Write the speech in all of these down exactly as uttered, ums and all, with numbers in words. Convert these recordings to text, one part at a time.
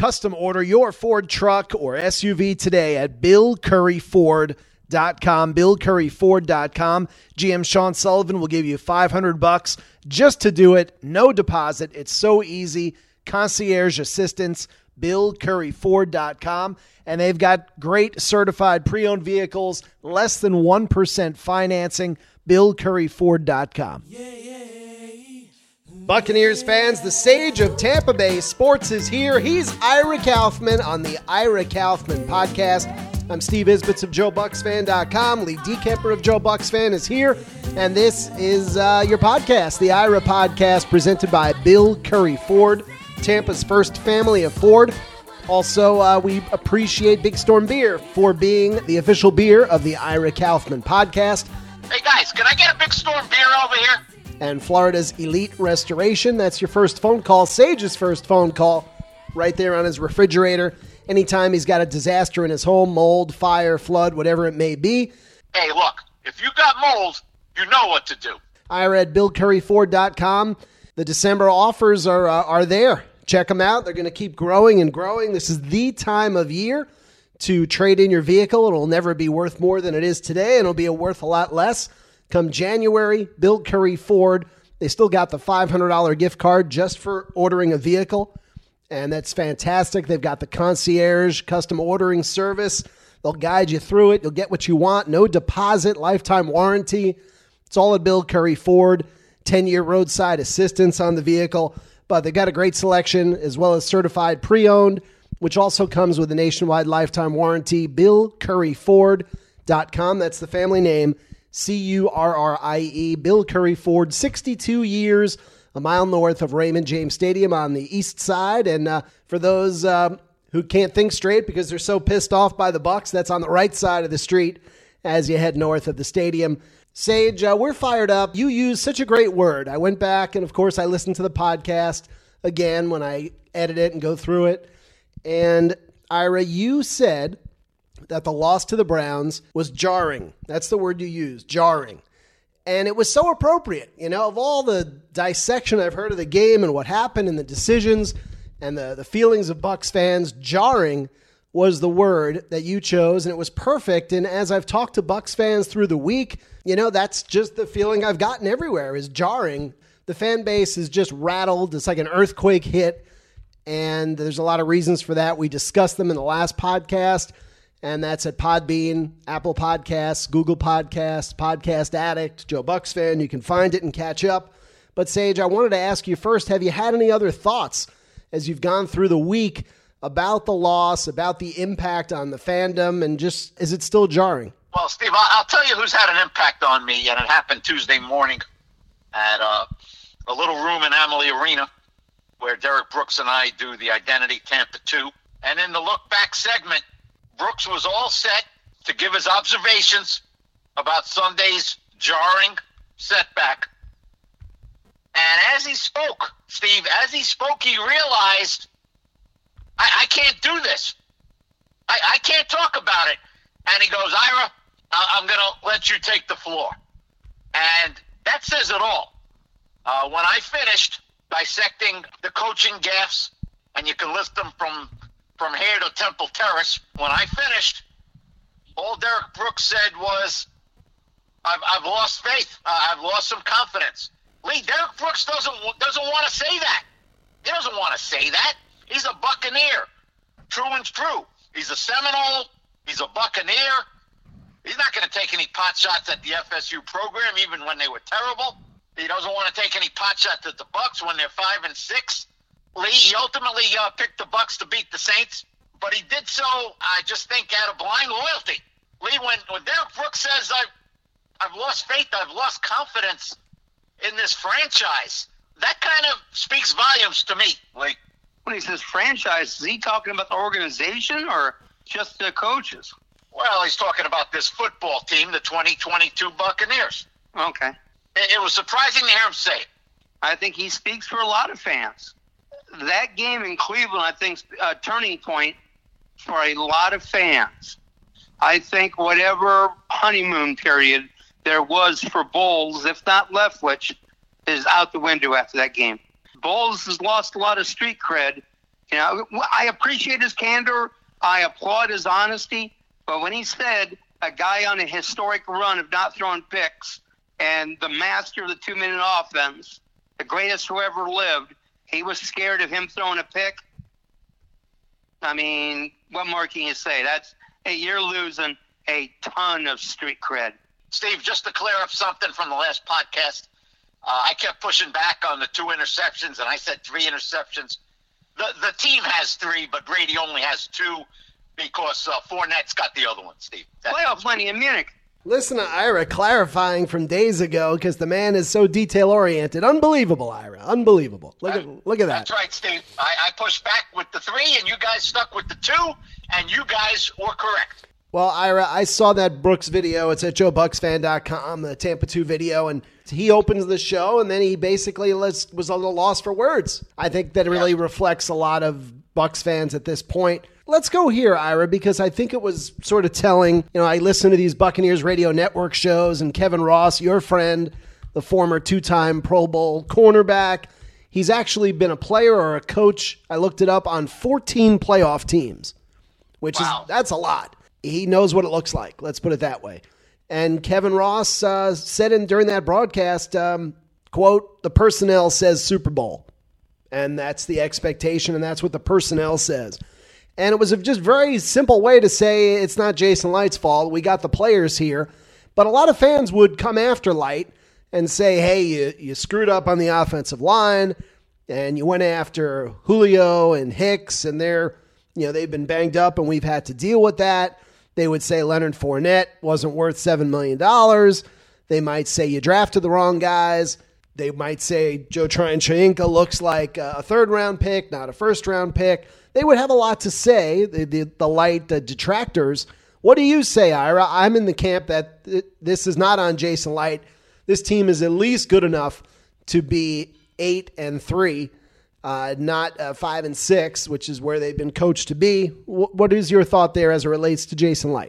Custom order your Ford truck or S U V today at Bill Curry Ford dot com. Bill Curry Ford dot com. G M Sean Sullivan will give you five hundred bucks just to do it. No deposit. It's so easy. Concierge assistance. Bill Curry Ford dot com. And they've got great certified pre-owned vehicles, less than one percent financing. Bill Curry Ford dot com. Yeah, yeah. Buccaneers fans, the sage of Tampa Bay sports is here. He's Ira Kaufman on the Ira Kaufman podcast. I'm Steve Isbitz of Joe Bucks Fan dot com. Lee DeKemper of Joe Bucks Fan is here. And this is uh, your podcast, the Ira Podcast, presented by Bill Curry Ford, Tampa's first family of Ford. Also, uh, we appreciate Big Storm Beer for being the official beer of the Ira Kaufman podcast. Hey guys, can I get a Big Storm Beer over here? And Florida's Elite Restoration. That's your first phone call. Sage's first phone call right there on his refrigerator. Anytime he's got a disaster in his home, mold, fire, flood, whatever it may be. Hey, look, if you got mold, you know what to do. Ira at Bill Curry Ford dot com. The December offers are uh, are there. Check them out. They're going to keep growing and growing. This is the time of year to trade in your vehicle. It'll never be worth more than it is today, and it'll be worth a lot less. Come January, Bill Curry Ford, they still got the five hundred dollars gift card just for ordering a vehicle, and that's fantastic. They've got the concierge custom ordering service. They'll guide you through it. You'll get what you want. No deposit, lifetime warranty. It's all at Bill Curry Ford. ten-year roadside assistance on the vehicle, but they've got a great selection as well as certified pre-owned, which also comes with a nationwide lifetime warranty. Bill Curry Ford dot com. That's the family name. C U R R I E, Bill Curry Ford, sixty-two years, a mile north of Raymond James Stadium on the east side. And uh, for those uh, who can't think straight because they're so pissed off by the Bucs, that's on the right side of the street as you head north of the stadium. Sage, uh, we're fired up. You use such a great word. I went back and, of course, I listened to the podcast again when I edit it and go through it. And, Ira, you said that the loss to the Browns was jarring. That's the word you used, jarring. And it was so appropriate. You know, of all the dissection I've heard of the game and what happened and the decisions and the, the feelings of Bucs fans, jarring was the word that you chose, and it was perfect. And as I've talked to Bucs fans through the week, you know, that's just the feeling I've gotten everywhere is jarring. The fan base is just rattled. It's like an earthquake hit, and there's a lot of reasons for that. We discussed them in the last podcast. And that's at Podbean, Apple Podcasts, Google Podcasts, Podcast Addict, Joe Bucks Fan. You can find it and catch up. But, Sage, I wanted to ask you first, have you had any other thoughts as you've gone through the week about the loss, about the impact on the fandom, and just is it still jarring? Well, Steve, I'll tell you who's had an impact on me, and it happened Tuesday morning at uh, a little room in Amalie Arena where Derek Brooks and I do the Identity Tampa two. And in the Look Back segment, Brooks was all set to give his observations about Sunday's jarring setback. And as he spoke, Steve, as he spoke, he realized, I, I can't do this. I, I can't talk about it. And he goes, Ira, I, I'm going to let you take the floor. And that says it all. Uh, when I finished dissecting the coaching gaffes, and you can list them from From here to Temple Terrace, when I finished, all Derek Brooks said was, I've, I've lost faith. Uh, I've lost some confidence. Lee, Derek Brooks doesn't doesn't want to say that. He doesn't want to say that. He's a Buccaneer. True and true. He's a Seminole. He's a Buccaneer. He's not going to take any pot shots at the F S U program, even when they were terrible. He doesn't want to take any pot shots at the Bucs when they're five and six. Lee, he ultimately uh, picked the Bucs to beat the Saints, but he did so, I just think, out of blind loyalty. Lee, when, when Derek Brooks says, I've, I've lost faith, I've lost confidence in this franchise, that kind of speaks volumes to me, Lee. When he says franchise, is he talking about the organization or just the coaches? Well, he's talking about this football team, the twenty twenty-two Buccaneers. Okay. It, it was surprising to hear him say it. I think he speaks for a lot of fans. That game in Cleveland, I think, is a turning point for a lot of fans. I think whatever honeymoon period there was for Bowles, if not Leftwich, is out the window after that game. Bowles has lost a lot of street cred You know, I appreciate his candor. I applaud his honesty. But when he said a guy on a historic run of not throwing picks and the master of the two-minute offense, the greatest who ever lived, he was scared of him throwing a pick. I mean, what more can you say? That's, hey, you're losing a ton of street cred. Steve, just to clear up something from the last podcast, uh, I kept pushing back on the two interceptions, and I said three interceptions. The the team has three, but Brady only has two because uh, Fournette's got the other one, Steve. That, Playoff money in Munich. Listen to Ira clarifying from days ago because the man is so detail-oriented. Unbelievable, Ira. Unbelievable. Look at look at that. That's right, Steve. I, I pushed back with the three, and you guys stuck with the two, and you guys were correct. Well, Ira, I saw that Brooks video. It's at joe bucks fan dot com, the Tampa two video, and he opens the show, and then he basically was at a loss for words. I think that really yeah. reflects a lot of Bucks fans at this point. Let's go here, Ira, because I think it was sort of telling. You know, I listen to these Buccaneers Radio Network shows, and Kevin Ross, your friend, the former two-time Pro Bowl cornerback, he's actually been a player or a coach, I looked it up, on fourteen playoff teams, which wow. is that's a lot. He knows what it looks like. Let's put it that way. And Kevin Ross uh, said in during that broadcast, um, quote, the personnel says Super Bowl. And that's the expectation, and that's what the personnel says. And it was a just very simple way to say it's not Jason Light's fault. We got the players here. But a lot of fans would come after Light and say, hey, you, you screwed up on the offensive line, and you went after Julio and Hicks, and they're, you know, they've been banged up, and we've had to deal with that. They would say Leonard Fournette wasn't worth seven million dollars. They might say you drafted the wrong guys. They might say Joe Tryon-Shoyinka looks like a third-round pick, not a first-round pick. They would have a lot to say, the, the, the light the detractors. What do you say, Ira? I'm in the camp that th- this is not on Jason Light. This team is at least good enough to be eight and three. Uh, not uh, five and six, which is where they've been coached to be. W- what is your thought there as it relates to Jason Light?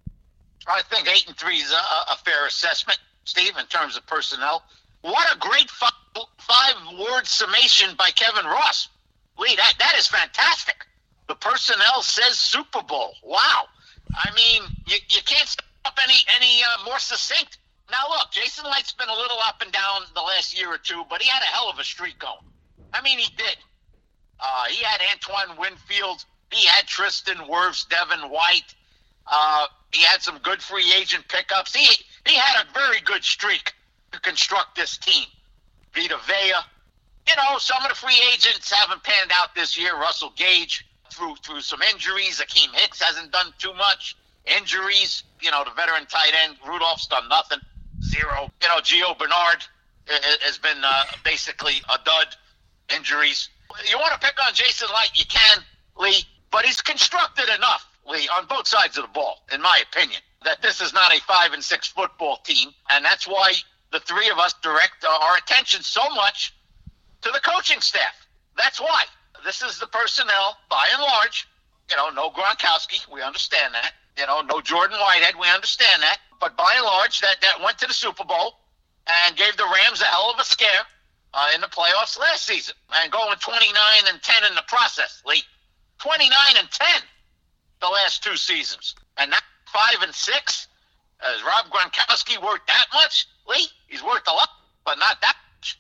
I think eight and three is a, a fair assessment, Steve, in terms of personnel. What a great five, five-word summation by Kevin Ross. Lee, that, that is fantastic. The personnel says Super Bowl. Wow. I mean, you, you can't stop any any uh, more succinct. Now, look, Jason Light's been a little up and down the last year or two, but he had a hell of a streak going. I mean, he did. Uh, he had Antoine Winfield. He had Tristan Wirfs, Devin White. Uh, he had some good free agent pickups. He he had a very good streak to construct this team. Vita Vea. You know, some of the free agents haven't panned out this year. Russell Gage through through some injuries. Akeem Hicks hasn't done too much. Injuries. You know, the veteran tight end Rudolph's done nothing. Zero. You know, Gio Bernard has been uh, basically a dud. Injuries. You want to pick on Jason Light, you can, Lee, but he's constructed enough, Lee, on both sides of the ball, in my opinion, that this is not a five and six football team, and that's why the three of us direct our attention so much to the coaching staff. That's why. This is the personnel, by and large. You know, no Gronkowski, we understand that. You know, no Jordan Whitehead, we understand that. But by and large, that, that went to the Super Bowl and gave the Rams a hell of a scare. Uh, in the playoffs last season, and going twenty-nine and ten in the process, Lee. twenty-nine and ten the last two seasons. And now five and six. Is Rob Gronkowski worth that much, Lee? He's worth a lot, but not that much.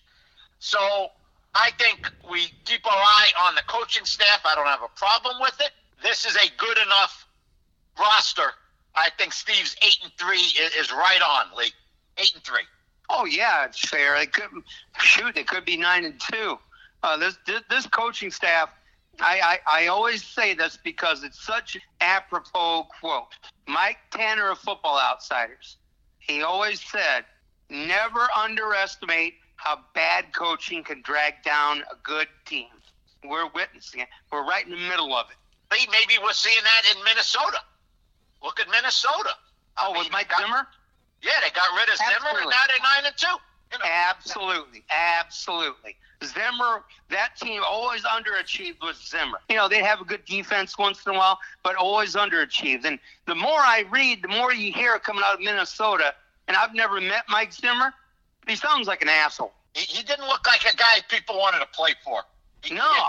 So I think we keep our eye on the coaching staff. I don't have a problem with it. This is a good enough roster. I think Steve's eight and three is, is right on, Lee. Eight and three. Oh yeah, it's fair. It could shoot. It could be nine and two. Uh, this, this this coaching staff. I, I I always say this because it's such an apropos quote. Mike Tanner of Football Outsiders. He always said, "Never underestimate how bad coaching can drag down a good team." We're witnessing it. We're right in the middle of it. Lee, maybe we're seeing that in Minnesota. Look at Minnesota. Oh, with Mike Zimmer. Yeah, they got rid of Absolutely. Zimmer, and now they're nine and two. You know. Absolutely, absolutely. Zimmer, that team always underachieved with Zimmer. You know, they'd have a good defense once in a while, but always underachieved. And the more I read, the more you hear coming out of Minnesota. And I've never met Mike Zimmer. He sounds like an asshole. He, he didn't look like a guy people wanted to play for. He, no.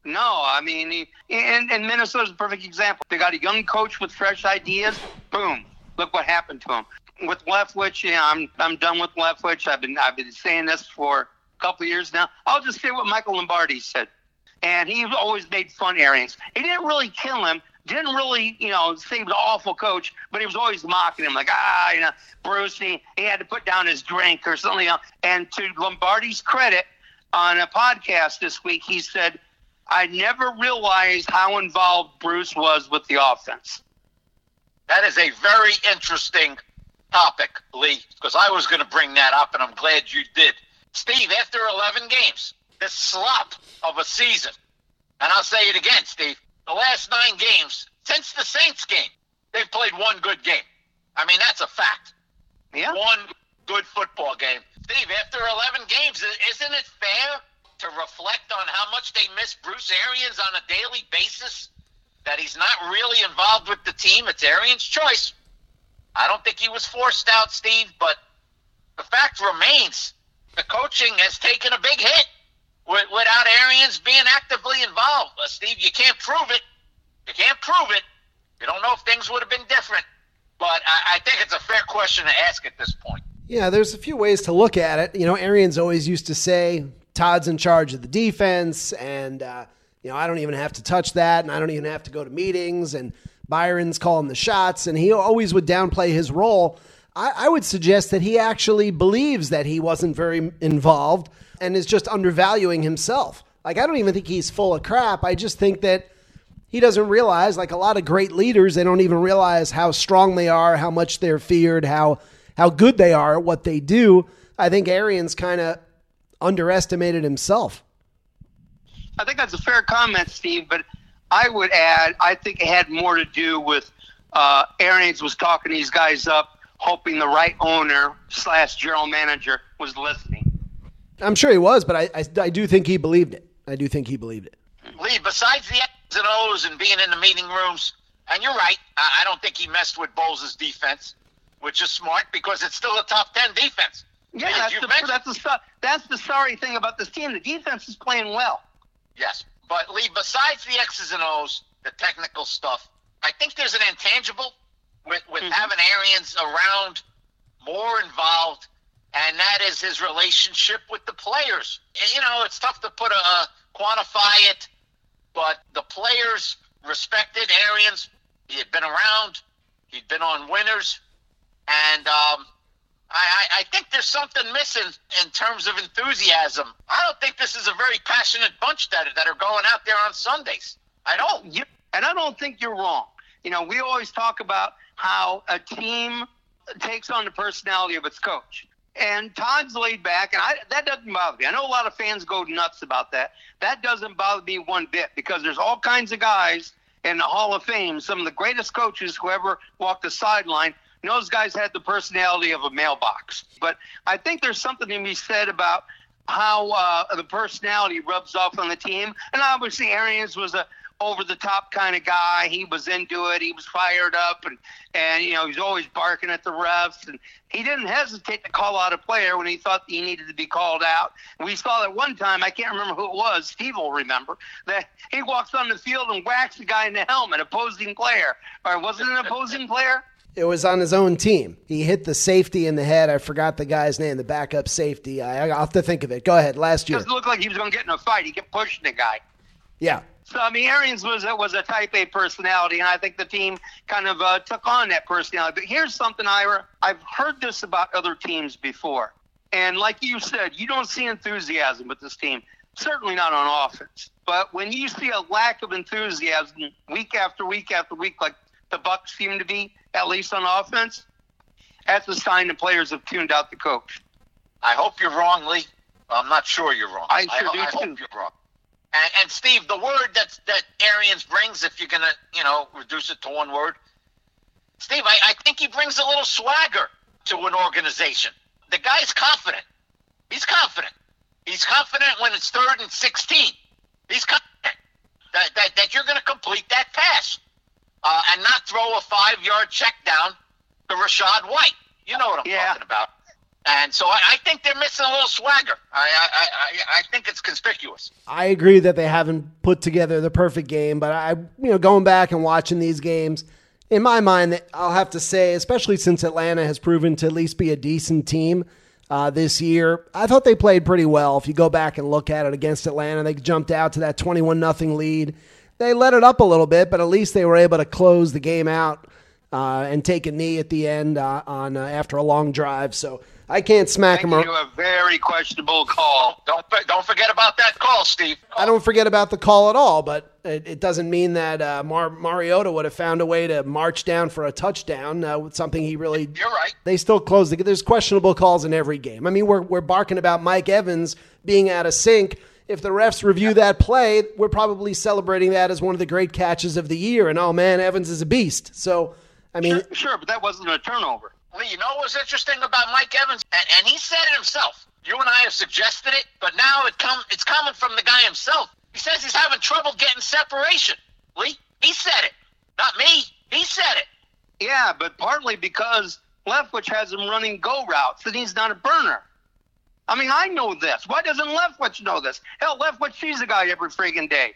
No, I mean, he, and, and Minnesota's a perfect example. They got a young coach with fresh ideas. Boom. Look what happened to him. With Leftwich, yeah, I'm I'm done with Leftwich. I've been I've been saying this for a couple of years now. I'll just say what Michael Lombardi said. And he always made fun of Arians. He didn't really kill him. Didn't really, you know, say he was an awful coach, but he was always mocking him, like, ah, you know, Bruce, he, he had to put down his drink or something else. And to Lombardi's credit, on a podcast this week, he said, I never realized how involved Bruce was with the offense. That is a very interesting topic, Lee, because I was going to bring that up, and I'm glad you did. Steve, after eleven games, this slop of a season, and I'll say it again, Steve, the last nine games, since the Saints game, they've played one good game. I mean, that's a fact. Yeah. One good football game. Steve, after eleven games, isn't it fair to reflect on how much they miss Bruce Arians on a daily basis? That he's not really involved with the team? It's Arians' choice. I don't think he was forced out, Steve, but the fact remains the coaching has taken a big hit without Arians being actively involved. Uh, Steve, you can't prove it. You can't prove it. You don't know if things would have been different. But I, I think it's a fair question to ask at this point. Yeah, there's a few ways to look at it. You know, Arians always used to say, Todd's in charge of the defense, and, uh, you know, I don't even have to touch that, and I don't even have to go to meetings, and Byron's calling the shots, and he always would downplay his role. I, I would suggest that he actually believes that he wasn't very involved and is just undervaluing himself. Like, I don't even think he's full of crap. I just think that he doesn't realize, like a lot of great leaders, they don't even realize how strong they are, how much they're feared, how how good they are at what they do. I think Arians kind of underestimated himself. I think that's a fair comment, Steve, but I would add, I think it had more to do with uh, Arians was talking these guys up, hoping the right owner slash general manager was listening. I'm sure he was, but I, I, I do think he believed it. I do think he believed it. Lee, besides the X's and O's and being in the meeting rooms, and you're right, I, I don't think he messed with Bowles' defense, which is smart because it's still a top ten defense. Yeah, that's the, that's, the, that's the sorry thing about this team. The defense is playing well. Yes, but Lee, besides the X's and O's, the technical stuff, I think there's an intangible with, with mm-hmm. having Arians around, more involved, and that is his relationship with the players. And, you know, it's tough to put a, a quantify it, but the players respected Arians. He had been around. He'd been on winners. And um, I, I think there's something missing in terms of enthusiasm. I don't think this is a very passionate bunch that, that are going out there on Sundays. I don't. You, and I don't think you're wrong. You know, we always talk about how a team takes on the personality of its coach. And Todd's laid back, and I, that doesn't bother me. I know a lot of fans go nuts about that. That doesn't bother me one bit because there's all kinds of guys in the Hall of Fame, some of the greatest coaches who ever walked the sideline. And those guys had the personality of a mailbox. But I think there's something to be said about how uh, the personality rubs off on the team. And obviously Arians was a over-the-top kind of guy. He was into it. He was fired up, and, and you know, he's always barking at the refs. And he didn't hesitate to call out a player when he thought he needed to be called out. We saw that one time, I can't remember who it was, Steve will remember, that he walks on the field and whacks the guy in the helmet, opposing player. Or was it an opposing player? It was on his own team. He hit the safety in the head. I forgot the guy's name, the backup safety. I, I'll have to think of it. Go ahead. Last year. It looked like he was going to get in a fight. He kept pushing the guy. Yeah. So, I mean, Arians was, was a type A personality, and I think the team kind of uh, took on that personality. But here's something, Ira. I've heard this about other teams before. And like you said, you don't see enthusiasm with this team, certainly not on offense. But when you see a lack of enthusiasm week after week after week, like the Bucs seem to be, at least on offense, that's a sign the players have tuned out the coach. I hope you're wrong, Lee. I'm not sure you're wrong. I sure I, do, I too. hope you're wrong. And, and Steve, the word that that Arians brings, if you're going to, you know, reduce it to one word, Steve, I, I think he brings a little swagger to an organization. The guy's confident. He's confident. He's confident when it's third and sixteen. He's confident that, that, that you're going to complete that pass uh, and not throw a five-yard check down to Rachaad White. You know what I'm yeah. talking about. And so I, I think they're missing a little swagger. I, I, I, I think it's conspicuous. I agree that they haven't put together the perfect game, but I, you know, going back and watching these games, in my mind, I'll have to say, especially since Atlanta has proven to at least be a decent team uh, this year, I thought they played pretty well. If you go back and look at it against Atlanta, they jumped out to that twenty-one nothing lead. They let it up a little bit, but at least they were able to close the game out uh, and take a knee at the end uh, on uh, after a long drive. So I can't smack Thank them. you. A very questionable call. Don't don't forget about that call, Steve. I don't forget about the call at all, but it, it doesn't mean that uh, Mar- Mariota would have found a way to march down for a touchdown. Uh, with something he really. You're right. They still close the. There's questionable calls in every game. I mean, we're we're barking about Mike Evans being out of sync. If the refs review that play, we're probably celebrating that as one of the great catches of the year. And oh man, Evans is a beast. So, I mean, Sure, sure, but that wasn't a turnover. Lee, you know what's interesting about Mike Evans? And, and he said it himself. You and I have suggested it, but now it come, it's coming from the guy himself. He says he's having trouble getting separation. Lee, he said it. Not me. He said it. Yeah, but partly because Leftwich has him running go routes, and he's not a burner. I mean, I know this. Why doesn't Leftwich know this? Hell, Leftwich sees a guy every freaking day.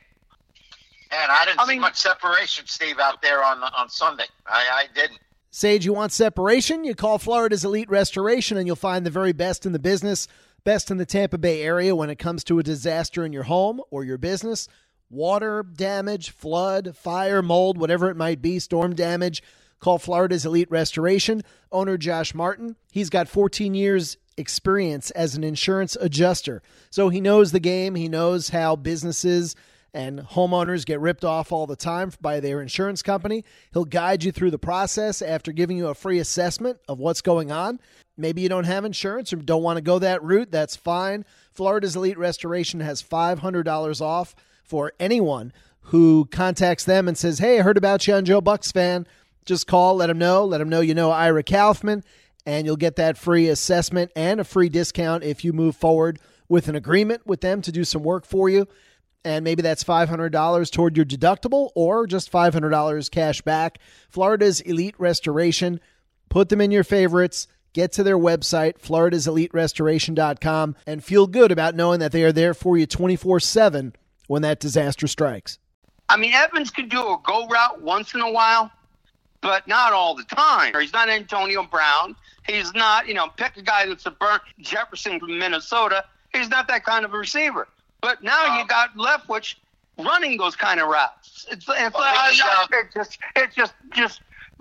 And I didn't I see mean- much separation, Steve, out there on on Sunday. I, I didn't. Sage, you want separation? You call Florida's Elite Restoration and you'll find the very best in the business, best in the Tampa Bay area when it comes to a disaster in your home or your business. Water damage, flood, fire, mold, whatever it might be, storm damage. Call Florida's Elite Restoration. Owner Josh Martin, he's got fourteen years experience as an insurance adjuster. So he knows the game. He knows how businesses and homeowners get ripped off all the time by their insurance company. He'll guide you through the process after giving you a free assessment of what's going on. Maybe you don't have insurance or don't want to go that route. That's fine. Florida's Elite Restoration has five hundred dollars off for anyone who contacts them and says, hey, I heard about you on Joe Bucks Fan. Just call, let them know. Let them know you know Ira Kaufman, and you'll get that free assessment and a free discount if you move forward with an agreement with them to do some work for you. And maybe that's five hundred dollars toward your deductible or just five hundred dollars cash back. Florida's Elite Restoration. Put them in your favorites. Get to their website, floridas elite restoration dot com, and feel good about knowing that they are there for you twenty-four seven when that disaster strikes. I mean, Evans could do a go route once in a while, but not all the time. He's not Antonio Brown. He's not, you know, pick a guy that's a burnt Jefferson from Minnesota. He's not that kind of a receiver. But now you got Leftwich running those kind of routes. It's, it's, Well, uh, he, uh, it's just it's just just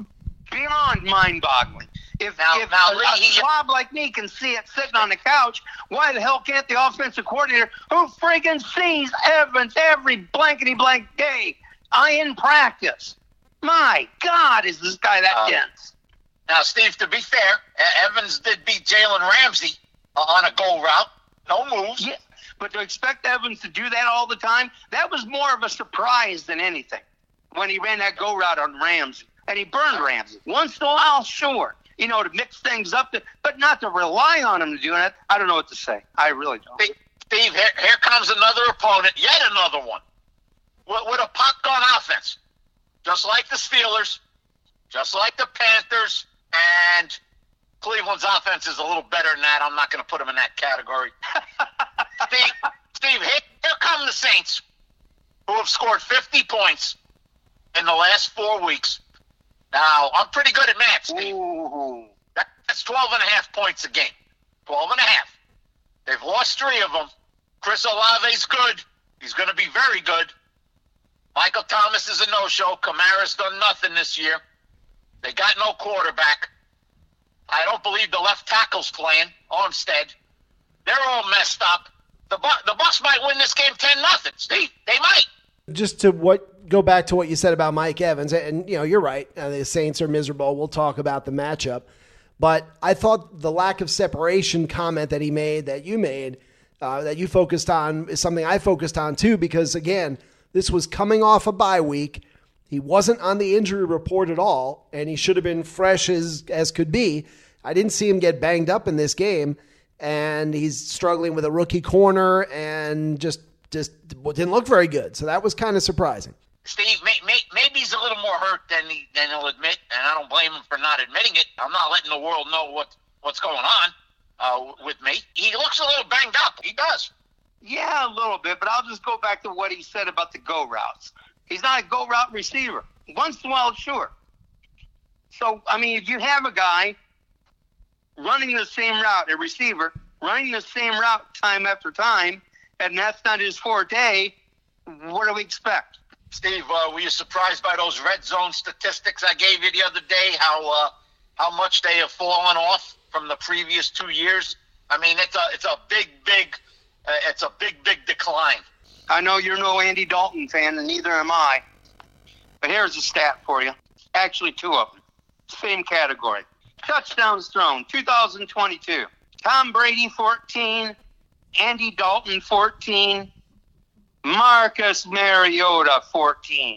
beyond mind-boggling. If Now- if now, a, Lee, a he- slob like me can see it sitting on the couch, why the hell can't the offensive coordinator, who friggin' sees Evans every blankety blank day, I in practice? My God, is this guy that Um, dense? Now, Steve, to be fair, E- Evans did beat Jalen Ramsey uh, on a goal route. No moves. Yeah, but to expect Evans to do that all the time, that was more of a surprise than anything when he ran that go route on Ramsey. And he burned Ramsey. Once in a while, sure, you know, to mix things up, to, but not to rely on him to do it. I don't know what to say. I really don't. Steve, Steve, here, here comes another opponent, yet another one, with, with a popcorn offense. Just like the Steelers, just like the Panthers, and Cleveland's offense is a little better than that. I'm not going to put them in that category. Steve, Steve here, here come the Saints, who have scored fifty points in the last four weeks. Now, I'm pretty good at math, Steve. Ooh. That, that's twelve and a half points a game. twelve and a half. They've lost three of them. Chris Olave's good. He's going to be very good. Michael Thomas is a no-show. Kamara's done nothing this year. They got no quarterback. I don't believe the left tackle's playing, Armstead. They're all messed up. The Bu- the Bucs might win this game ten nothing, Steve. They might. just to what go back to what you said about Mike Evans, and you know you're right. Uh, the Saints are miserable. We'll talk about the matchup, but I thought the lack of separation comment that he made, that you made, uh, that you focused on, is something I focused on too. Because again, this was coming off a bye week. He wasn't on the injury report at all, and he should have been fresh as as could be. I didn't see him get banged up in this game, and he's struggling with a rookie corner and just just didn't look very good. So that was kind of surprising. Steve, may, may, maybe he's a little more hurt than he, than he'll admit, and I don't blame him for not admitting it. I'm not letting the world know what what's going on. uh, with me. He looks a little banged up. He does. Yeah, a little bit, but I'll just go back to what he said about the go routes. He's not a go route receiver. Once in a while, sure. So, I mean, if you have a guy running the same route, a receiver, running the same route time after time, and that's not his forte, what do we expect? Steve, uh, were you surprised by those red zone statistics I gave you the other day, how uh, how much they have fallen off from the previous two years? I mean, it's a it's a big, big, uh, it's a big, big decline. I know you're no Andy Dalton fan, and neither am I. But here's a stat for you. Actually, two of them. Same category. Touchdowns thrown, two thousand twenty-two. Tom Brady, fourteen. Andy Dalton, fourteen. Marcus Mariota, fourteen.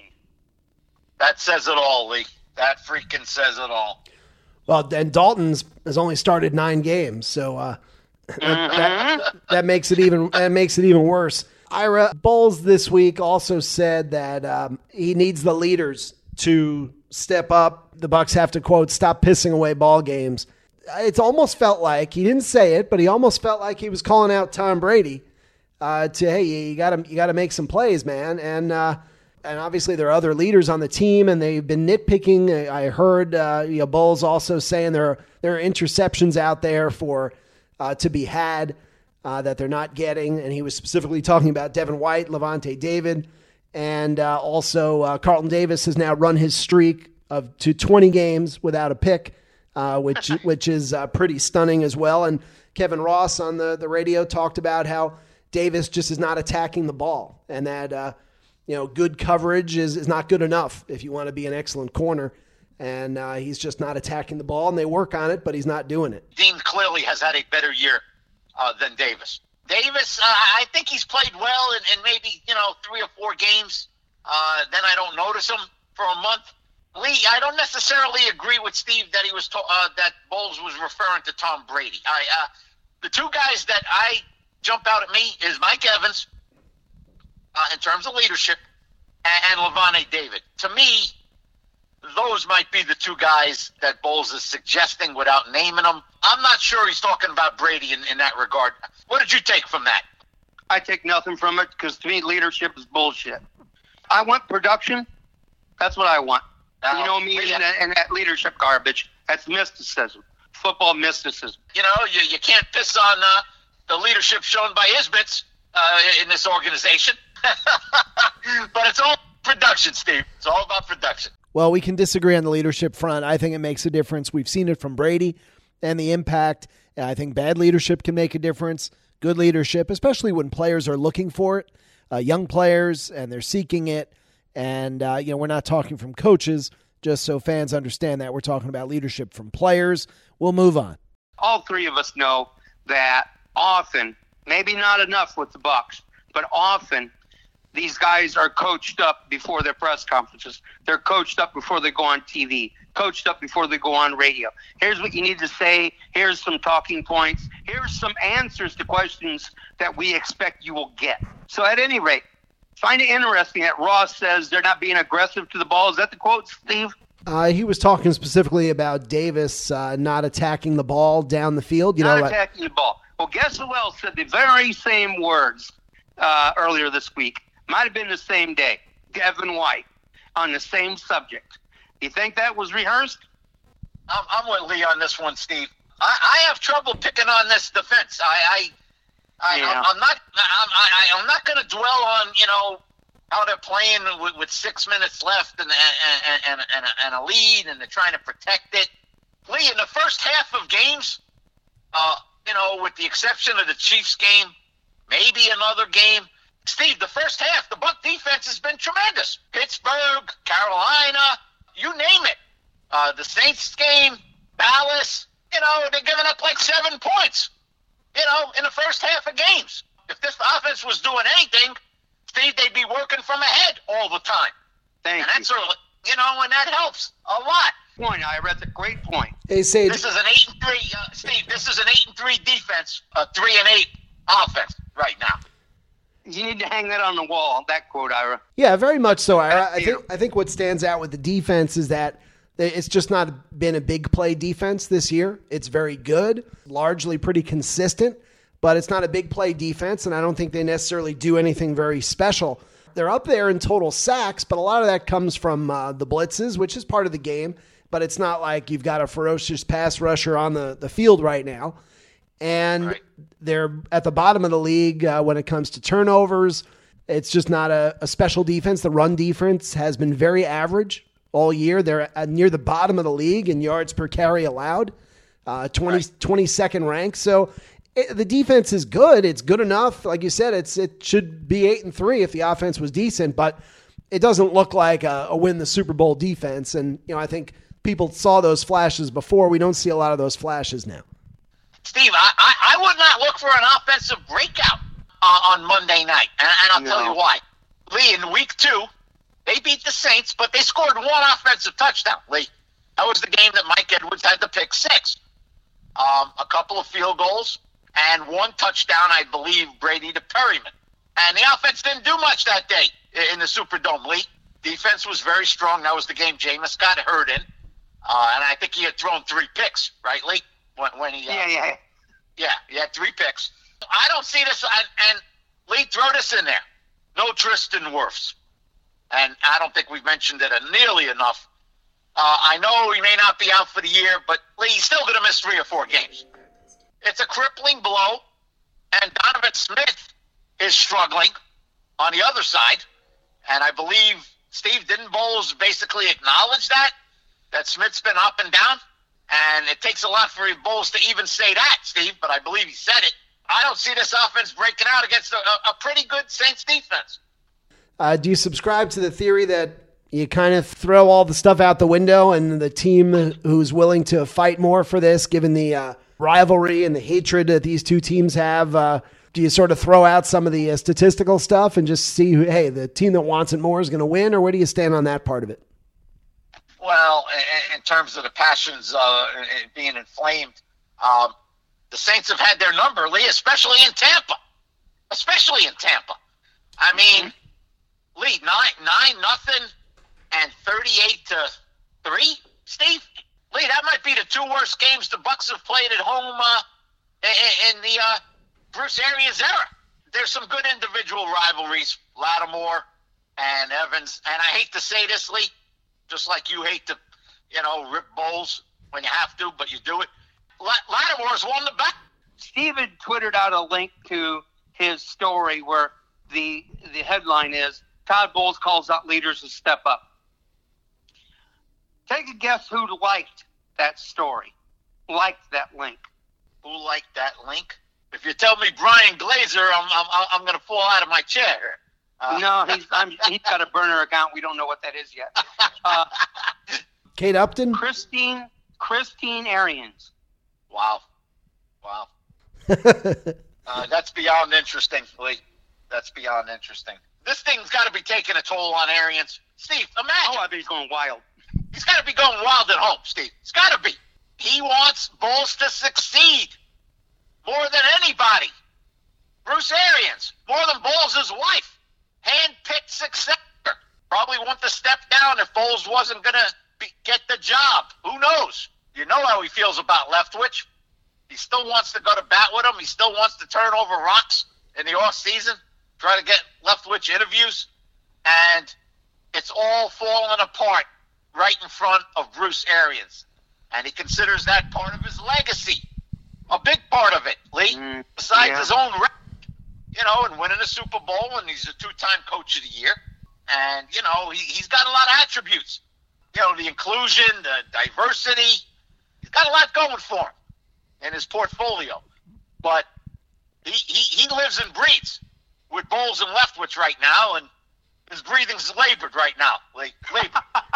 That says it all, Lee. That freaking says it all. Well, and Dalton's has only started nine games, so uh, mm-hmm. that, that makes it even that makes it even worse. Ira, Bowles this week also said that um, he needs the leaders to step up. The Bucs have to, quote, stop pissing away ball games. It's almost felt like, he didn't say it, but he almost felt like he was calling out Tom Brady uh, to, hey, you got to you got to make some plays, man. And uh, and obviously there are other leaders on the team, and they've been nitpicking. I heard uh, you know, Bowles also saying there are, there are interceptions out there for uh, to be had. Uh, that they're not getting, and he was specifically talking about Devin White, Levante David, and uh, also uh, Carlton Davis has now run his streak of to twenty games without a pick, uh, which which is uh, pretty stunning as well. And Kevin Ross on the, the radio talked about how Davis just is not attacking the ball, and that uh, you know good coverage is, is not good enough if you want to be an excellent corner. And uh, he's just not attacking the ball, and they work on it, but he's not doing it. Dean clearly has had a better year Uh, than Davis. Davis, uh, I think he's played well in, in maybe, you know, three or four games. Uh, then I don't notice him for a month. Lee, I don't necessarily agree with Steve that he was to, uh, that Bowles was referring to Tom Brady. I, uh, the two guys that I jump out at me is Mike Evans uh, in terms of leadership and, and Levante David. To me, those might be the two guys that Bowles is suggesting without naming them. I'm not sure he's talking about Brady in, in that regard. What did you take from that? I take nothing from it because to me, leadership is bullshit. I want production. That's what I want. Uh, you know me and, and that leadership garbage. That's mysticism. Football mysticism. You know, you, you can't piss on uh, the leadership shown by Isbits uh, in this organization. But it's all production, Steve. It's all about production. Well, we can disagree on the leadership front. I think it makes a difference. We've seen it from Brady and the impact. I think bad leadership can make a difference. Good leadership, especially when players are looking for it, uh, young players, and they're seeking it. And, uh, you know, we're not talking from coaches, just so fans understand that. We're talking about leadership from players. We'll move on. All three of us know that often, maybe not enough with the Bucs, but often these guys are coached up before their press conferences. They're coached up before they go on T V, coached up before they go on radio. Here's what you need to say. Here's some talking points. Here's some answers to questions that we expect you will get. So at any rate, find it interesting that Ross says they're not being aggressive to the ball. Is that the quote, Steve? Uh, he was talking specifically about Davis uh, not attacking the ball down the field. You not know, attacking like- the ball. Well, guess who else said the very same words uh, earlier this week? Might have been the same day. Devin White on the same subject. You think that was rehearsed? I'm, I'm with Lee on this one, Steve. I, I have trouble picking on this defense. I, I, I yeah. I'm not. I'm, I, I'm not going to dwell on you know how they're playing with, with six minutes left and and, and, and, a, and a lead, and they're trying to protect it. Lee, in the first half of games, uh, you know, with the exception of the Chiefs game, maybe another game. Steve, the first half, the Buck defense has been tremendous. Pittsburgh, Carolina, you name it. Uh, the Saints game, Dallas, you know, they're giving up like seven points, you know, in the first half of games. If this offense was doing anything, Steve, they'd be working from ahead all the time. Thank and you. that's a, you know, and that helps a lot. Point, I read the great point. Hey, Sage. This is an eight and three, uh, Steve. This is an eight and three defense, a three and eight offense right now. You need to hang that on the wall, that quote, Ira. Yeah, very much so, Ira. I think I think what stands out with the defense is that It's just not been a big play defense this year. It's very good, largely pretty consistent, but it's not a big play defense, and I don't think they necessarily do anything very special. They're up there in total sacks, but a lot of that comes from uh, the blitzes, which is part of the game, but it's not like you've got a ferocious pass rusher on the, the field right now. And right. They're at the bottom of the league uh, when it comes to turnovers. It's just not a, a special defense. The run defense has been very average all year. They're at near the bottom of the league in yards per carry allowed, uh, twenty, right. twenty-second ranked. So it, the defense is good. It's good enough. Like you said, it's it should be eight and three if the offense was decent, but it doesn't look like a, a win the Super Bowl defense. And you know, I think people saw those flashes before. We don't see a lot of those flashes now. Steve, I, I, I would not look for an offensive breakout uh, on Monday night, and, and I'll no. tell you why. Lee, in week two, they beat the Saints, but they scored one offensive touchdown, Lee. That was the game that Mike Edwards had to pick six. Um, a couple of field goals and one touchdown, I believe, Brady to Perryman. And the offense didn't do much that day in the Superdome, Lee. Defense was very strong. That was the game Jameis got hurt in. Uh, and I think he had thrown three picks, right, Lee? When, when he, uh, yeah, yeah. Yeah, he had three picks. I don't see this, and, and Lee, throw this in there. No Tristan Wirfs. And I don't think we've mentioned it nearly enough. Uh, I know he may not be out for the year, but Lee, he's still going to miss three or four games. It's a crippling blow, and Donovan Smith is struggling on the other side. And I believe Steve didn't Bowles basically acknowledge that, that Smith's been up and down. And it takes a lot for Bowles to even say that, Steve, but I believe he said it. I don't see this offense breaking out against a, a pretty good Saints defense. Uh, do you subscribe to the theory that you kind of throw all the stuff out the window and the team who's willing to fight more for this, given the uh, rivalry and the hatred that these two teams have, uh, do you sort of throw out some of the uh, statistical stuff and just see, who, hey, the team that wants it more is going to win, or where do you stand on that part of it? Well, in terms of the passions uh, being inflamed, um, the Saints have had their number, Lee, especially in Tampa. Especially in Tampa. I mean, mm-hmm. Lee, nine, nine nothing and thirty-eight to three, Steve? Lee, that might be the two worst games the Bucs have played at home uh, in, in the uh, Bruce Arians era. There's some good individual rivalries, Lattimore and Evans. And I hate to say this, Lee, just like you hate to, you know, rip Bowles when you have to, but you do it. Lattimore's won the bet. Steven twittered out a link to his story where the the headline is, Todd Bowles calls out leaders to step up. Take a guess who liked that story, liked that link. Who liked that link? If you tell me Brian Glazer, I'm I'm I'm going to fall out of my chair. Uh, no, he's I'm, he's got a burner account. We don't know what that is yet. Uh, Kate Upton? Christine Christine Arians. Wow. Wow. uh, that's beyond interesting, Lee. That's beyond interesting. This thing's got to be taking a toll on Arians. Steve, imagine. Oh, I bet he's going wild. He's got to be going wild at home, Steve. It's got to be. He wants Bowles to succeed more than anybody. Bruce Arians, more than Bowles' wife. Hand-picked successor. Probably want to step down if Bowles wasn't going to get the job. Who knows? You know how he feels about Leftwich. He still wants to go to bat with him. He still wants to turn over rocks in the off-season, try to get Leftwich interviews. And it's all falling apart right in front of Bruce Arians. And he considers that part of his legacy. A big part of it, Lee. Mm, besides yeah. his own record. You know, and winning a Super Bowl, and he's a two-time Coach of the Year. And, you know, he, he's got a lot of attributes. You know, the inclusion, the diversity. He's got a lot going for him in his portfolio. But he, he, he lives and breathes with Bowles and Leftwich right now, and his breathing's labored right now. Like, labored.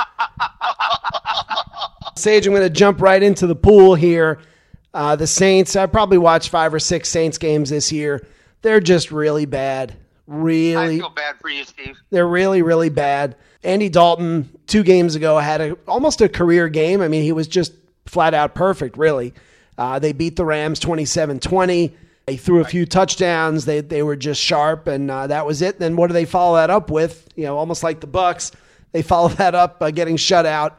Sage, I'm going to jump right into the pool here. Uh, the Saints, I probably watched five or six Saints games this year. They're just really bad. Really. I feel bad for you, Steve. They're really, really bad. Andy Dalton, two games ago, had a, almost a career game. I mean, he was just flat out perfect, really. Uh, they beat the Rams twenty-seven twenty. They threw a few touchdowns. They they were just sharp, and uh, that was it. Then what do they follow that up with? You know, almost like the Bucs. They follow that up by getting shut out.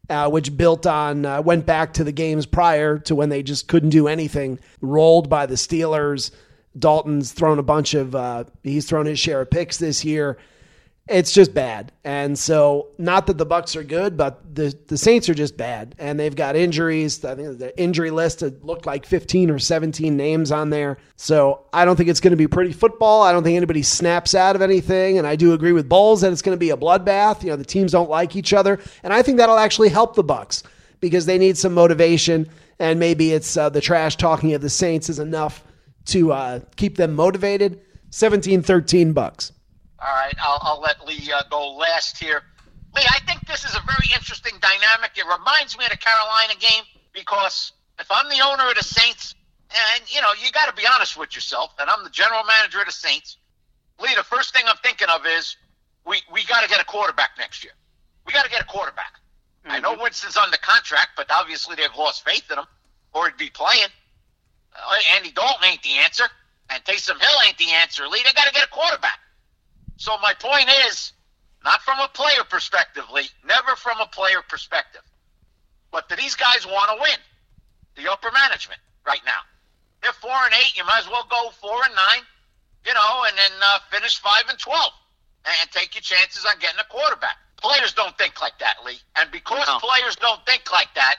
uh, which built on, uh, went back to the games prior to when they just couldn't do anything, rolled by the Steelers. Dalton's thrown a bunch of, uh, he's thrown his share of picks this year. It's just bad. And so, not that the Bucs are good, but the, the Saints are just bad. And they've got injuries. I think the injury list had looked like fifteen or seventeen names on there. So, I don't think it's going to be pretty football. I don't think anybody snaps out of anything. And I do agree with Bowles that it's going to be a bloodbath. You know, the teams don't like each other. And I think that'll actually help the Bucs because they need some motivation. And maybe it's uh, the trash talking of the Saints is enough to uh, keep them motivated. seventeen thirteen Bucs. All right, I'll, I'll let Lee uh, go last here. Lee, I think this is a very interesting dynamic. It reminds me of the Carolina game because if I'm the owner of the Saints, and, you know, you got to be honest with yourself, and I'm the general manager of the Saints, Lee, the first thing I'm thinking of is we, we got to get a quarterback next year. We got to get a quarterback. Mm-hmm. I know Winston's under contract, but obviously they've lost faith in him, or he'd be playing. Uh, Andy Dalton ain't the answer, and Taysom Hill ain't the answer. Lee, they got to get a quarterback. So my point is, not from a player perspective, Lee, never from a player perspective, but do these guys want to win? The upper management right now. They're four and eight. You might as well go four and nine, you know, and then uh, finish five and twelve and take your chances on getting a quarterback. Players don't think like that, Lee. And because no. players don't think like that,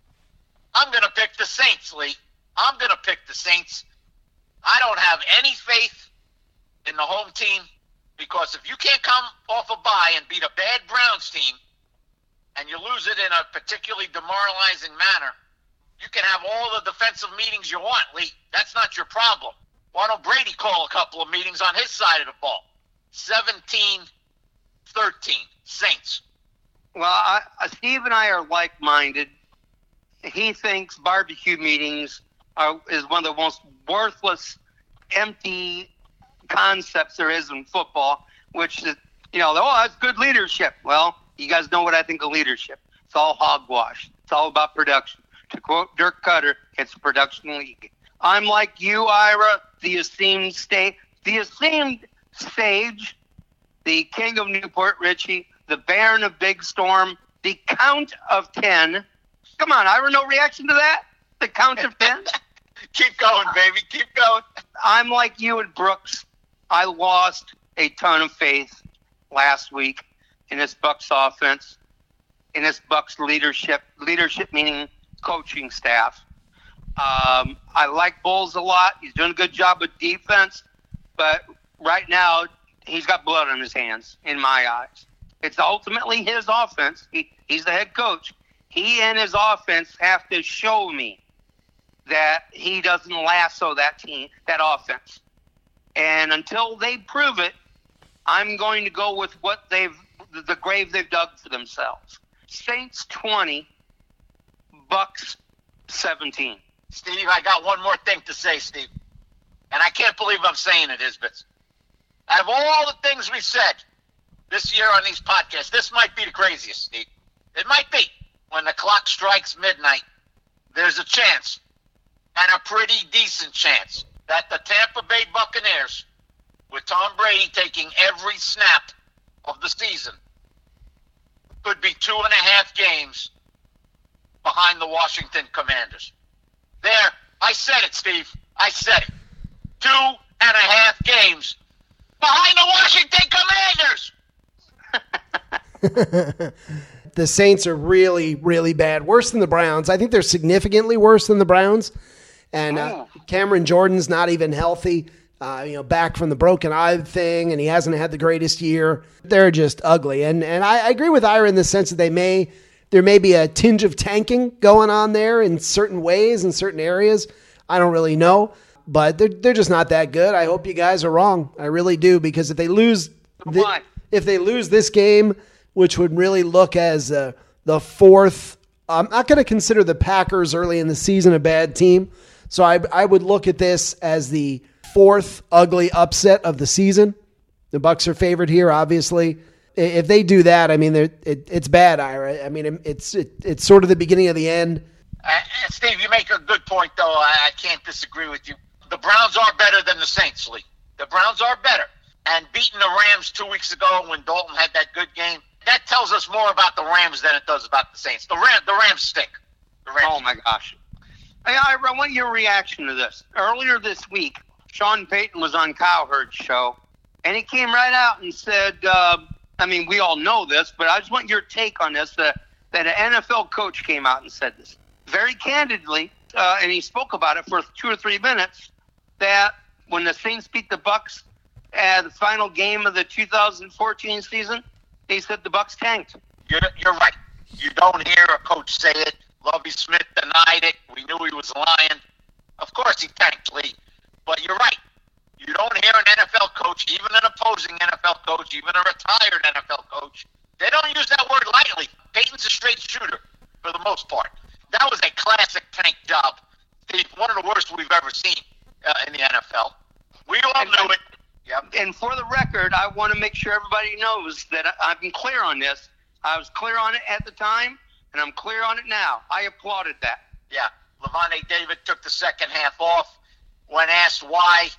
I'm going to pick the Saints, Lee. I'm going to pick the Saints. I don't have any faith in the home team. Because if you can't come off a bye and beat a bad Browns team and you lose it in a particularly demoralizing manner, you can have all the defensive meetings you want, Lee. That's not your problem. Why don't Brady call a couple of meetings on his side of the ball? seventeen thirteen, Saints. Well, I, Steve and I are like-minded. He thinks barbecue meetings are, is one of the most worthless, empty concepts there is in football, which is, you know, oh, that's good leadership. Well, you guys know what I think of leadership. It's all hogwash. It's all about production. To quote Dirk Cutter, it's a production league. I'm like you, Ira, the esteemed state, the esteemed sage, the king of Newport Richie, the Baron of Big Storm, the Count of Ten. Come on, Ira, no reaction to that? The Count of Ten? Keep going, baby. Keep going. I'm like you and Brooks. I lost a ton of faith last week in this Bucs offense, in this Bucs leadership, leadership meaning coaching staff. Um, I like Bowles a lot. He's doing a good job with defense, but right now he's got blood on his hands, in my eyes. It's ultimately his offense. He, he's the head coach. He and his offense have to show me that he doesn't lasso that team, that offense. And until they prove it, I'm going to go with what they've, the grave they've dug for themselves. Saints twenty, Bucs seventeen. Steve, I got one more thing to say, Steve. And I can't believe I'm saying it, Isbitz. Out of all the things we've said this year on these podcasts, this might be the craziest, Steve. It might be. When the clock strikes midnight, there's a chance, and a pretty decent chance, that the Tampa Bay Buccaneers, with Tom Brady taking every snap of the season, could be two and a half games behind the Washington Commanders. There, I said it, Steve. I said it. Two and a half games behind the Washington Commanders. The Saints are really, really bad. Worse than the Browns. I think they're significantly worse than the Browns. And uh, Cameron Jordan's not even healthy, uh, you know, back from the broken eye thing, and he hasn't had the greatest year. They're just ugly. And and I, I agree with Ira in the sense that they may there may be a tinge of tanking going on there in certain ways, in certain areas. I don't really know, but they're they're just not that good. I hope you guys are wrong. I really do, because if they lose, the, if they lose this game, which would really look as uh, the fourth, I'm not going to consider the Packers early in the season a bad team. So I, I would look at this as the fourth ugly upset of the season. The Bucs are favored here, obviously. If they do that, I mean, it, it's bad, Ira. I mean, it's it, it's sort of the beginning of the end. Uh, Steve, you make a good point, though. I, I can't disagree with you. The Browns are better than the Saints, Lee. The Browns are better. And beating the Rams two weeks ago when Dalton had that good game, that tells us more about the Rams than it does about the Saints. The Ram, the Rams stink. The Rams oh my gosh! Hey, I, I want your reaction to this. Earlier this week, Sean Payton was on Cowherd's show, and he came right out and said, uh, I mean, we all know this, but I just want your take on this, uh, that an N F L coach came out and said this very candidly, uh, and he spoke about it for two or three minutes, that when the Saints beat the Bucs at the final game of the two thousand fourteen season, he said the Bucs tanked. You're, you're right. You don't hear a coach say it. Lovie Smith denied it. We knew he was lying. Of course he tanked, Lee. But you're right. You don't hear an N F L coach, even an opposing N F L coach, even a retired N F L coach. They don't use that word lightly. Peyton's a straight shooter for the most part. That was a classic tank job. One of the worst we've ever seen uh, in the N F L. We all And- knew it. Yep. And for the record, I want to make sure everybody knows that I- I've been clear on this. I was clear on it at the time, and I'm clear on it now. I applauded that. Yeah. Levante David took the second half off. When asked why,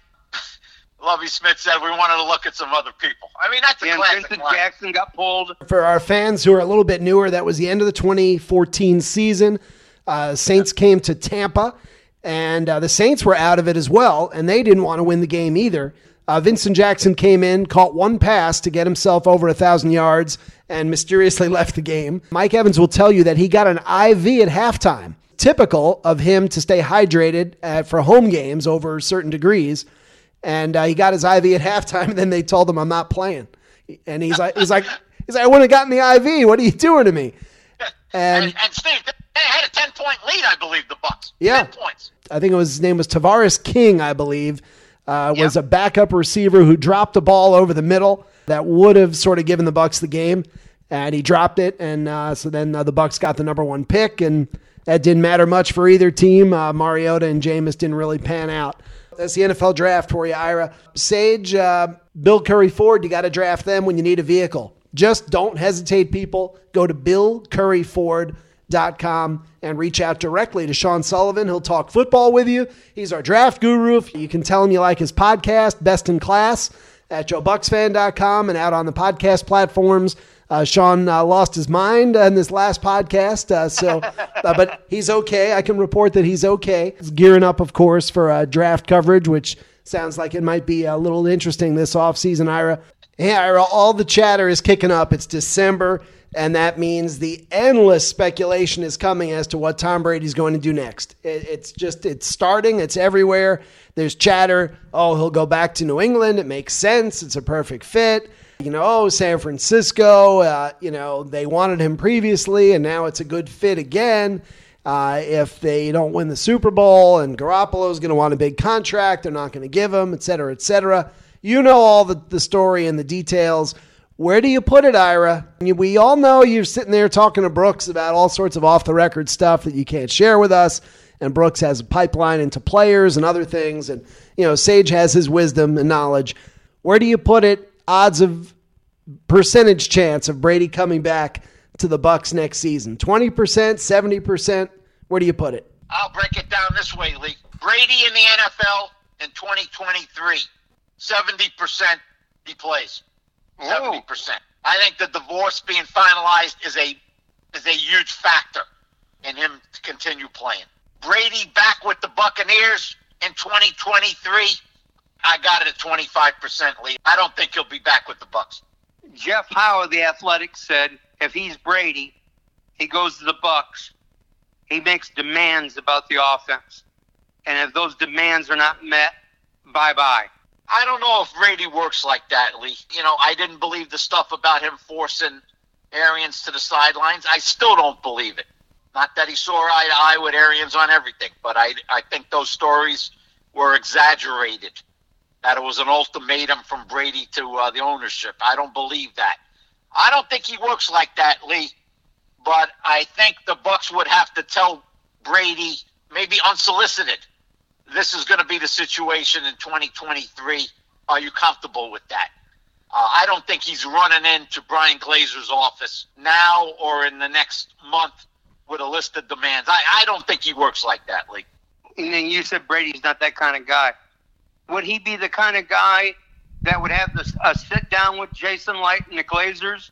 Lovie Smith said we wanted to look at some other people. I mean, that's a And classic Vincent line. Jackson got pulled. For our fans who are a little bit newer, that was the end of the twenty fourteen season. Uh, Saints came to Tampa, and uh, the Saints were out of it as well, and they didn't want to win the game either. Uh, Vincent Jackson came in, caught one pass to get himself over one thousand yards, and mysteriously left the game. Mike Evans will tell you that he got an I V at halftime, typical of him to stay hydrated uh, for home games over certain degrees. And uh, he got his I V at halftime, and then they told him, I'm not playing. And he's like, he's like, he's like, I wouldn't have gotten the I V. What are you doing to me? And, And and Steve, they had a ten-point lead, I believe, the Bucs. Yeah. ten points. I think it was his name was Tavares King, I believe, uh, was Yep. a backup receiver who dropped the ball over the middle that would have sort of given the Bucs the game, and he dropped it, and uh, so then uh, the Bucs got the number one pick, and that didn't matter much for either team. Uh, Mariota and Jameis didn't really pan out. That's the N F L draft for you, Ira. Sage, uh, Bill Curry Ford, you got to draft them when you need a vehicle. Just don't hesitate, people. Go to bill curry ford dot com and reach out directly to Sean Sullivan. He'll talk football with you. He's our draft guru. You can tell him you like his podcast, Best in Class, at joe bucks fan dot com and out on the podcast platforms. Uh, Sean uh, lost his mind in this last podcast, uh, so uh, but he's okay. I can report that he's okay. He's gearing up, of course, for uh, draft coverage, which sounds like it might be a little interesting this offseason, Ira. Hey, Ira, all the chatter is kicking up. It's December, and that means the endless speculation is coming as to what Tom Brady's going to do next. It, it's just, it's starting. It's everywhere. There's chatter. Oh, he'll go back to New England. It makes sense. It's a perfect fit. You know, oh, San Francisco, uh, you know, they wanted him previously, and now it's a good fit again. Uh, if they don't win the Super Bowl and Garoppolo's going to want a big contract, they're not going to give him, et cetera, et cetera. You know all the, the story and the details. Where do you put it, Ira? We all know you're sitting there talking to Brooks about all sorts of off-the-record stuff that you can't share with us, and Brooks has a pipeline into players and other things, and, you know, Sage has his wisdom and knowledge. Where do you put it? Odds of percentage chance of Brady coming back to the Bucs next season? twenty percent, seventy percent? Where do you put it? I'll break it down this way, Lee. Brady in the N F L in twenty twenty-three, seventy percent he plays. seventy percent. I think the divorce being finalized is a is a huge factor in him to continue playing. Brady back with the Buccaneers in twenty twenty-three, I got it at twenty-five percent, Lee. I don't think he'll be back with the Bucs. Jeff Howe of the Athletics said if he's Brady, he goes to the Bucs. He makes demands about the offense. And if those demands are not met, bye-bye. I don't know if Brady works like that, Lee. You know, I didn't believe the stuff about him forcing Arians to the sidelines. I still don't believe it. Not that he saw eye to eye with Arians on everything, but I, I think those stories were exaggerated. That it was an ultimatum from Brady to uh, the ownership. I don't believe that. I don't think he works like that, Lee. But I think the Bucs would have to tell Brady, maybe unsolicited, this is going to be the situation in twenty twenty-three. Are you comfortable with that? Uh, I don't think he's running into Brian Glazer's office now or in the next month with a list of demands. I, I don't think he works like that, Lee. And then you said Brady's not that kind of guy. Would he be the kind of guy that would have this, a sit down with Jason Light and the Glazers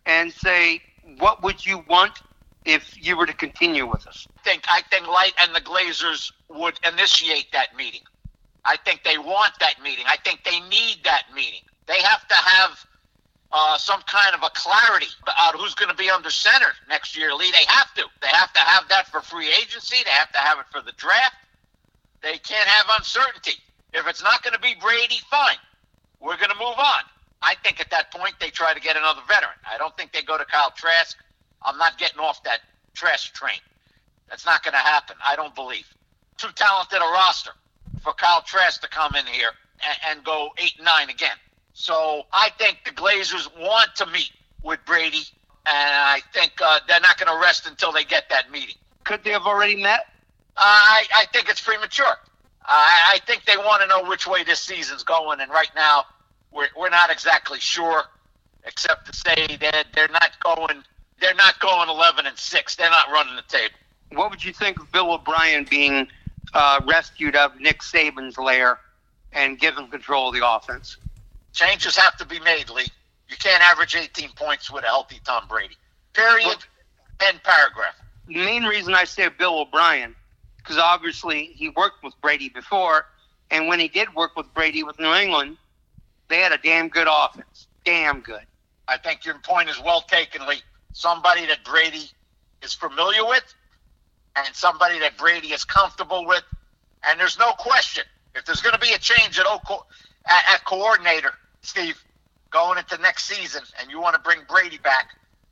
and say, what would you want if you were to continue with us? I think, I think Light and the Glazers would initiate that meeting. I think they want that meeting. I think they need that meeting. They have to have uh, some kind of a clarity about who's going to be under center next year, Lee. They have to. They have to have that for free agency. They have to have it for the draft. They can't have uncertainty. If it's not going to be Brady, fine. We're going to move on. I think at that point they try to get another veteran. I don't think they go to Kyle Trask. I'm not getting off that Trask train. That's not going to happen, I don't believe. Too talented a roster for Kyle Trask to come in here and, and go eight and nine again. So I think the Glazers want to meet with Brady, and I think uh, they're not going to rest until they get that meeting. Could they have already met? Uh, I, I think it's premature. I, I think they want to know which way this season's going, and right now we're we're not exactly sure, except to say that they're not going they're not going eleven and six. They're not running the table. What would you think of Bill O'Brien being uh, rescued out of Nick Saban's lair and given control of the offense? Changes have to be made, Lee. You can't average eighteen points with a healthy Tom Brady. Period. Well, end paragraph. The main reason I say Bill O'Brien, because obviously he worked with Brady before, and when he did work with Brady with New England, they had a damn good offense. Damn good. I think your point is well taken, Lee. Somebody that Brady is familiar with and somebody that Brady is comfortable with. And there's no question, if there's going to be a change at, co- at, at coordinator, Steve, going into next season, and you want to bring Brady back,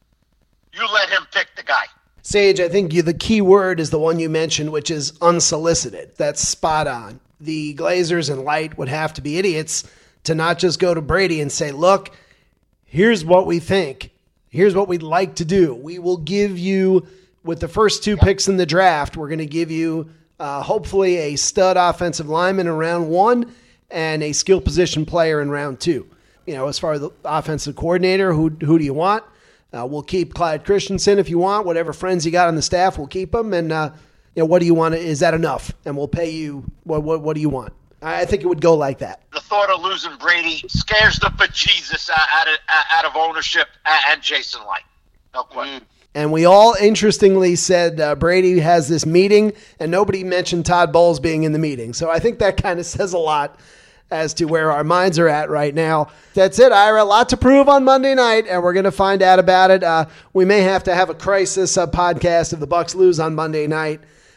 you let him pick the guy. Sage, I think you, the key word is the one you mentioned, which is unsolicited. That's spot on. The Glazers and Light would have to be idiots to not just go to Brady and say, look, here's what we think. Here's what we'd like to do. We will give you, with the first two picks in the draft, we're going to give you uh, hopefully a stud offensive lineman in round one and a skill position player in round two. You know, as far as the offensive coordinator, who who do you want? Uh, we'll keep Clyde Christensen if you want. Whatever friends you got on the staff, we'll keep them. And, uh, you know, what do you want? Is that enough? And we'll pay you. What, what, what do you want? I think it would go like that. The thought of losing Brady scares the bejesus out of, out of ownership and Jason Light. No question. Mm. And we all interestingly said uh, Brady has this meeting, and nobody mentioned Todd Bowles being in the meeting. So I think that kind of says a lot as to where our minds are at right now. That's it, Ira. A lot to prove on Monday night, and we're going to find out about it. Uh, we may have to have a crisis uh, podcast if the Bucs lose on Monday night.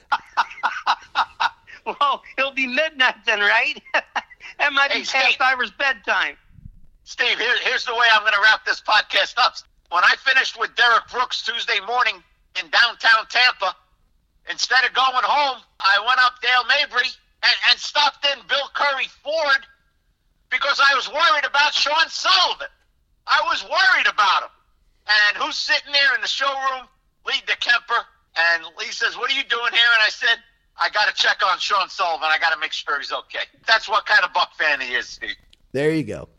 Well, it'll be midnight then, right? That might hey, be past Steve. Ira's bedtime. Steve, here, here's the way I'm going to wrap this podcast up. When I finished with Derek Brooks Tuesday morning in downtown Tampa, instead of going home, I went up Dale Mabry and, and stopped in Bill Curry Ford because I was worried about Sean Sullivan. I was worried about him. And who's sitting there in the showroom? Lee DeKemper. And Lee says, what are you doing here? And I said, I got to check on Sean Sullivan. I got to make sure he's okay. That's what kind of Buck fan he is, Steve. There you go.